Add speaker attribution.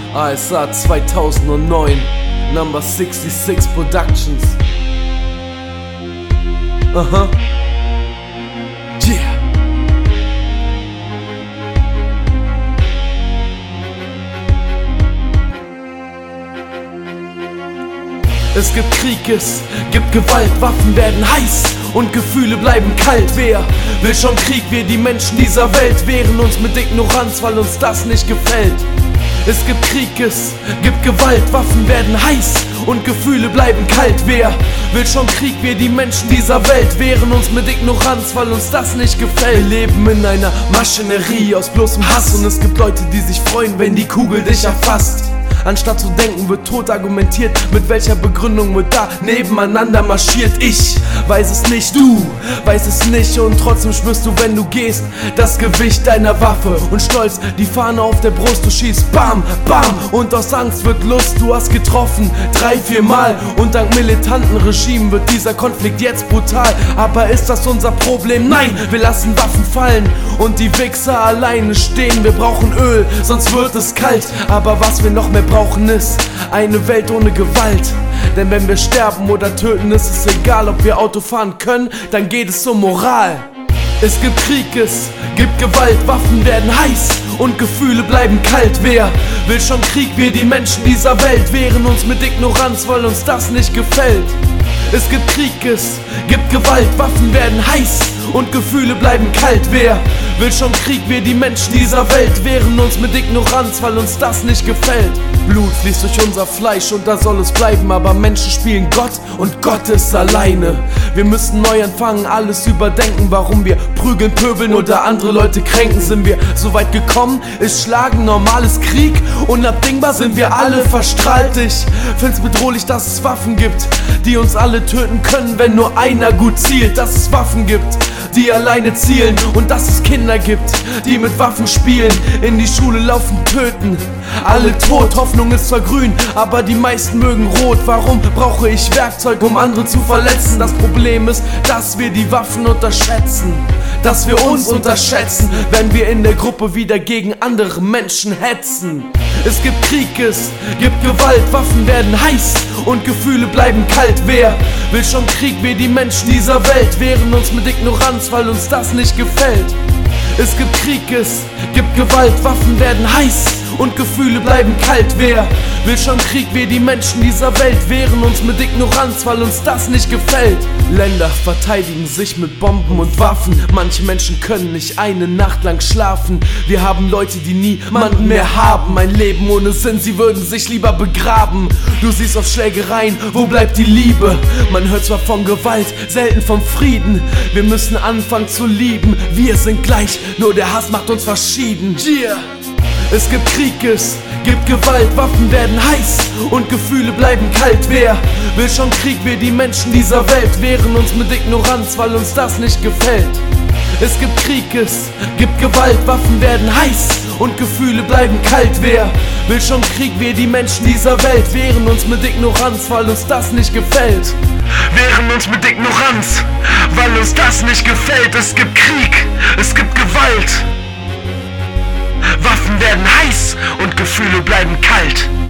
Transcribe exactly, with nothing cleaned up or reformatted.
Speaker 1: A S A zweitausendneun, Number sixty-six Productions. Aha. Yeah. Es gibt Krieg, es gibt Gewalt, Waffen werden heiß und Gefühle bleiben kalt. Wer will schon Krieg? Wir, die Menschen dieser Welt, wehren uns mit Ignoranz, weil uns das nicht gefällt. Es gibt Krieg, es gibt Gewalt, Waffen werden heiß und Gefühle bleiben kalt. Wer will schon Krieg? Wir, die Menschen dieser Welt, wehren uns mit Ignoranz, weil uns das nicht gefällt. Wir leben in einer Maschinerie aus bloßem Hass und es gibt Leute, die sich freuen, wenn die Kugel dich erfasst. Anstatt zu denken, wird tot argumentiert. Mit welcher Begründung wird da nebeneinander marschiert? Ich weiß es nicht, du weißt es nicht. Und trotzdem spürst du, wenn du gehst, das Gewicht deiner Waffe. Und stolz die Fahne auf der Brust, du schießt bam, bam. Und aus Angst wird Lust, du hast getroffen drei, vier Mal. Und dank militanten Regimen wird dieser Konflikt jetzt brutal. Aber ist das unser Problem? Nein, wir lassen Waffen fallen und die Wichser alleine stehen. Wir brauchen Öl, sonst wird es kalt. Aber was wir noch mehr brauchen ist eine Welt ohne Gewalt. Denn wenn wir sterben oder töten, ist es egal, ob wir Auto fahren können, dann geht es um Moral. Es gibt Krieg, es gibt Gewalt, Waffen werden heiß und Gefühle bleiben kalt. Wer will schon Krieg? Wir, die Menschen dieser Welt, wehren uns mit Ignoranz, weil uns das nicht gefällt. Es gibt Krieg, es gibt Gewalt, Waffen werden heiß und Gefühle bleiben kalt. Wer will schon Krieg? Wir, die Menschen dieser Welt, wehren uns mit Ignoranz, weil uns das nicht gefällt. Blut fließt durch unser Fleisch und da soll es bleiben, aber Menschen spielen Gott und Gott ist alleine. Wir müssen neu anfangen, alles überdenken, warum wir prügeln, pöbeln oder andere Leute kränken. Sind wir so weit gekommen? Ist Schlagen normales Krieg? Unabdingbar sind wir alle verstrahlt. Ich find's bedrohlich, dass es Waffen gibt, die uns alle töten können, wenn nur einer gut zielt. Dass es Waffen gibt, die alleine zielen und dass es Kinder gibt, die mit Waffen spielen, in die Schule laufen, töten. Alle tot, Hoffnung ist zwar grün, aber die meisten mögen rot. Warum brauche ich Werkzeug, um andere zu verletzen? Das Problem ist, dass wir die Waffen unterschätzen, dass wir uns unterschätzen, wenn wir in der Gruppe wieder gegen andere Menschen hetzen. Es gibt Krieg, es gibt Gewalt, Waffen werden heiß und Gefühle bleiben kalt. Wer will schon Krieg? Wir, die Menschen dieser Welt, wehren uns mit Ignoranz, weil uns das nicht gefällt. Es gibt Krieg, es gibt Gewalt, Waffen werden heiß und Gefühle bleiben kalt. Wer will schon Krieg? Wir, die Menschen dieser Welt, wehren uns mit Ignoranz, weil uns das nicht gefällt. Länder verteidigen sich mit Bomben und Waffen. Manche Menschen können nicht eine Nacht lang schlafen. Wir haben Leute, die niemanden mehr haben. Ein Leben ohne Sinn, sie würden sich lieber begraben. Du siehst auf Schlägereien, wo bleibt die Liebe? Man hört zwar von Gewalt, selten vom Frieden. Wir müssen anfangen zu lieben. Wir sind gleich, nur der Hass macht uns verschieden. Yeah. Es gibt Krieg, es gibt Gewalt, Waffen werden heiß und Gefühle bleiben kalt. Wer will schon Krieg? Wir, die Menschen dieser Welt, wehren uns mit Ignoranz, weil uns das nicht gefällt. Es gibt Krieg, es gibt Gewalt, Waffen werden heiß und Gefühle bleiben kalt. Wer will schon Krieg? Wir, die Menschen dieser Welt, wehren uns mit Ignoranz, weil uns das nicht gefällt. Wehren uns mit Ignoranz, weil uns das nicht gefällt. Es gibt Krieg, es gibt Gewalt, Waffen werden heiß und Gefühle bleiben kalt.